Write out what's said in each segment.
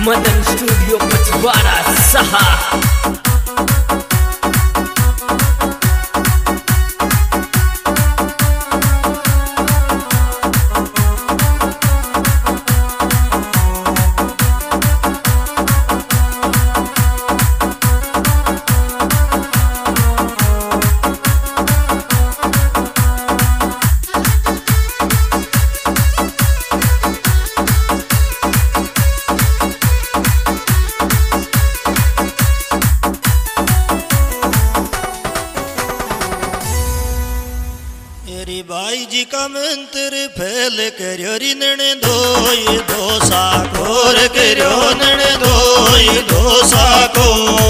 Madan studio Pachwara सहा। भाई जी का मंत्र फैल करो रिनण धोई दोसा खोर करो नण धोई दोसा को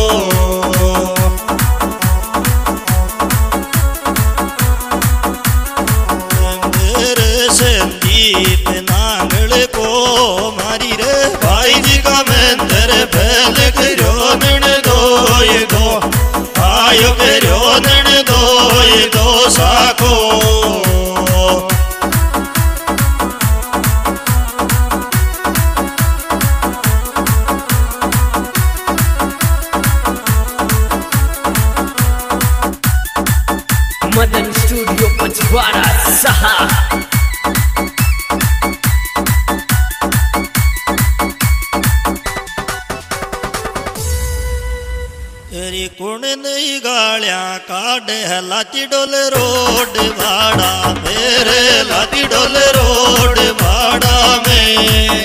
संदीप नांगल को मारी रे भाई जी का मंत्र फैल करो नण धोई दो आयो करो नण धोई दोसा को मदन स्टूडियो पचवाड़ा सहा। तेरी कुण नहीं गालियां काट है लाती डोल रोड भाड़ा मेरे लाती डोल रोड भाड़ा में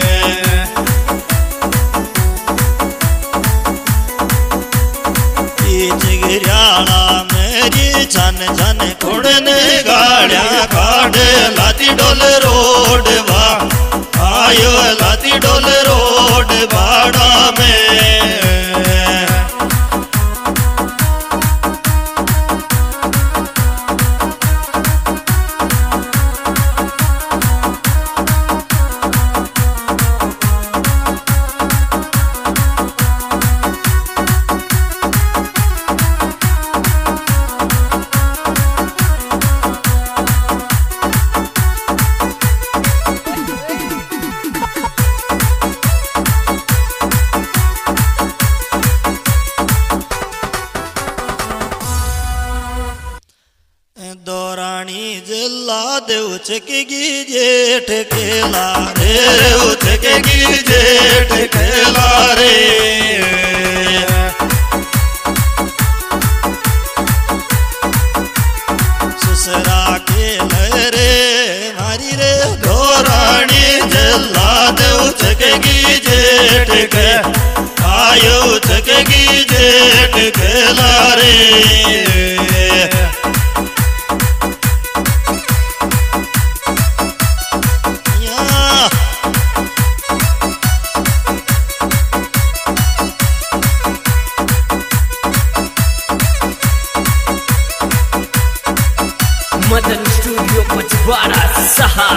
चिगरियाला मेरी छन छन कुण नहीं गालियां काट लाती डोल रोड भा आयो लाती डोल रोड भाड़ा में दौरानी जिला दे उचकेगी जेठ खेला रे उचकेगी जेठ खेला रे ससुरा खेल रे मारी रे दौरानी जिला दे उचकेगी जेठ के आयो उचकेगी जेठ खेला रे मदन स्टूडियो पचवाड़ा सहा।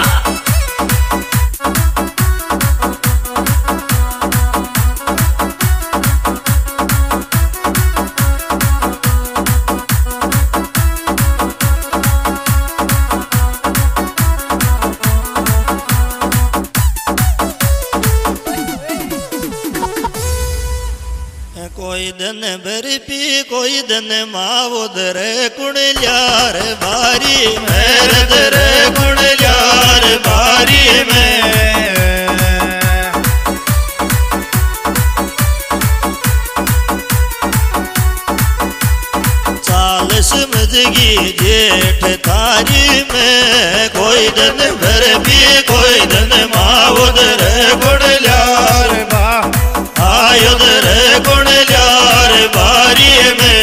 कोई दिन बर्फी कोई दिन मावो दरे कुणल्यार बारी मेरे दरे कुणल्यार बारी में चाल समझगी जेठ थारी में कोई दिन बर्फी कोई दिन मावो दरे कुणल्यार बा आयो दरे कुणल्यार बारी में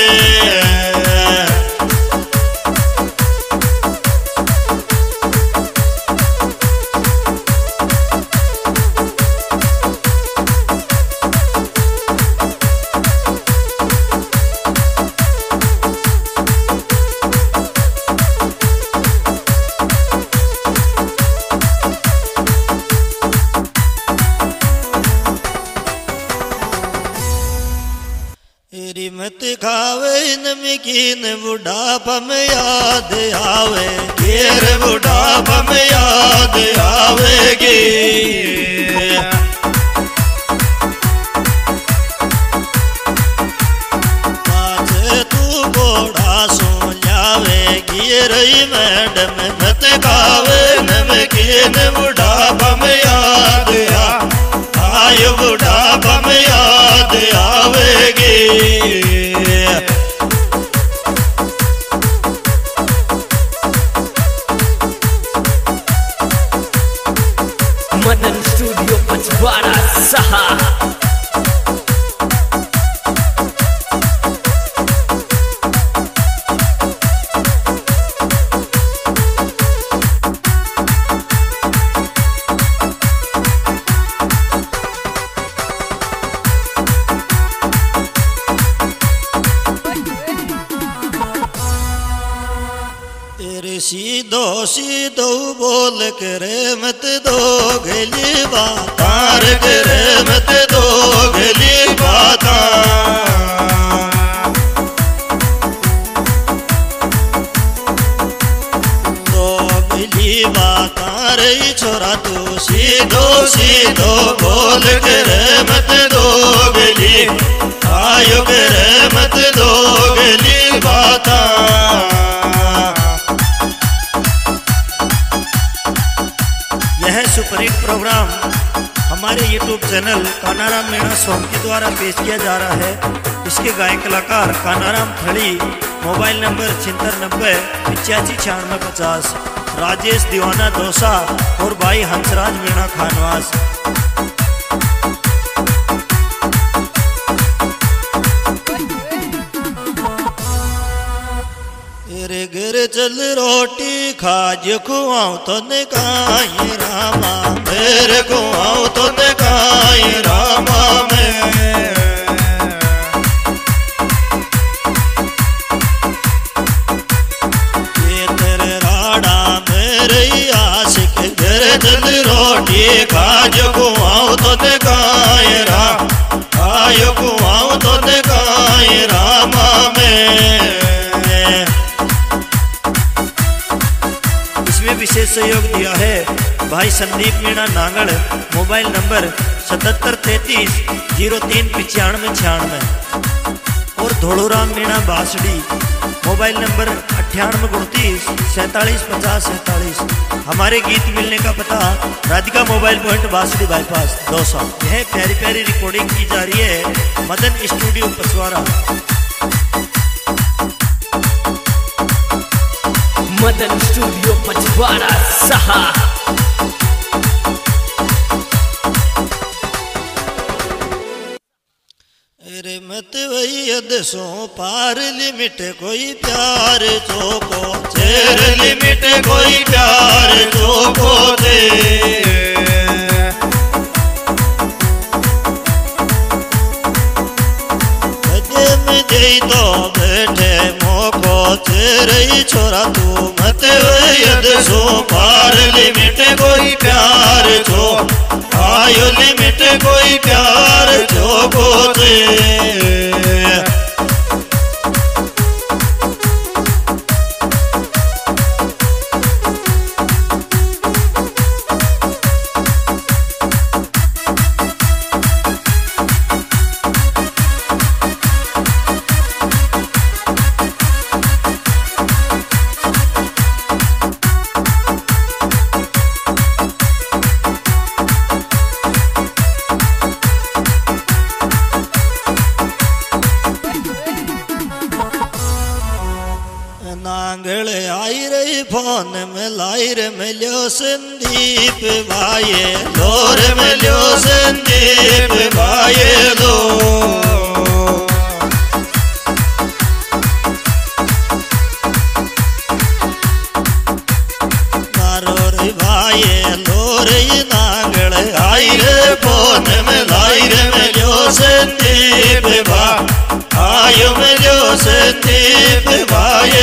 मत खावे नमकीन बुढ़ापा में याद आवे घेर बुढ़ापा में याद आवेगी पासों लावेगी रही मैडम मत खावे नमकीन बुढ़ापा में याद आयो बुढ़ापा में याद आवेगी मदन स्टूडियो पचवाड़ा सहा। सीधो सीधो बोल करे मत दो गली बातार करे मत दो गली बाता दो गली बातार छोरा तू सीधो सीधो बोल करे मत दो गली आयो करे मत दो गली बाता सुपरहिट प्रोग्राम हमारे YouTube channel Kanaram Meena song के द्वारा पेश किया जा रहा है। इसके गायक कलाकार कानाराम थड़ी, मोबाइल नंबर 9690859650, राजेश दीवाना दोसा और भाई हंसराज मीणा खानवास। गिर चल रोटी खाज खुआऊं तो निकाई रामा मेरे खुआऊं तो निकाई रामा में ये तेरे राड़ा मेरे आशिक गिर चल रोटी खाज खुआऊं तो निकाई राम आयो खुआऊं तो निकाई रामा में। विशेष सहयोग दिया है भाई संदीप मीणा नांगड़, मोबाइल नंबर 7733039596 और धोलूराम मीणा बासड़ी, मोबाइल नंबर 9829375047। हमारे गीत मिलने का पता Radhika mobile point Basri bypass Dausa. यह प्यारी प्यारी रिकॉर्डिंग की जा रही है मदन स्टूडियो पचवाड़ा। मदन स्टूडियो पचवाड़ा सहा। अरे मत वही अदसो पार लिमिट कोई प्यार चोको चेर लिमिट कोई प्यार चोको दे में जई तो बैठे मोको तेरे ही छोरा तू मत यद सो पार लिमिट कोई प्यार छो आयो लिमिट कोई प्यार छो बोते नांगल आई रही फोन में लाइर मिलो संदीप भाई लोर मिलो संदीप भाई लो नारोर भाई लोर नांगल आई रे फोन में लाइर मिलो संदीप भाई आयो मिलो संदीप भाई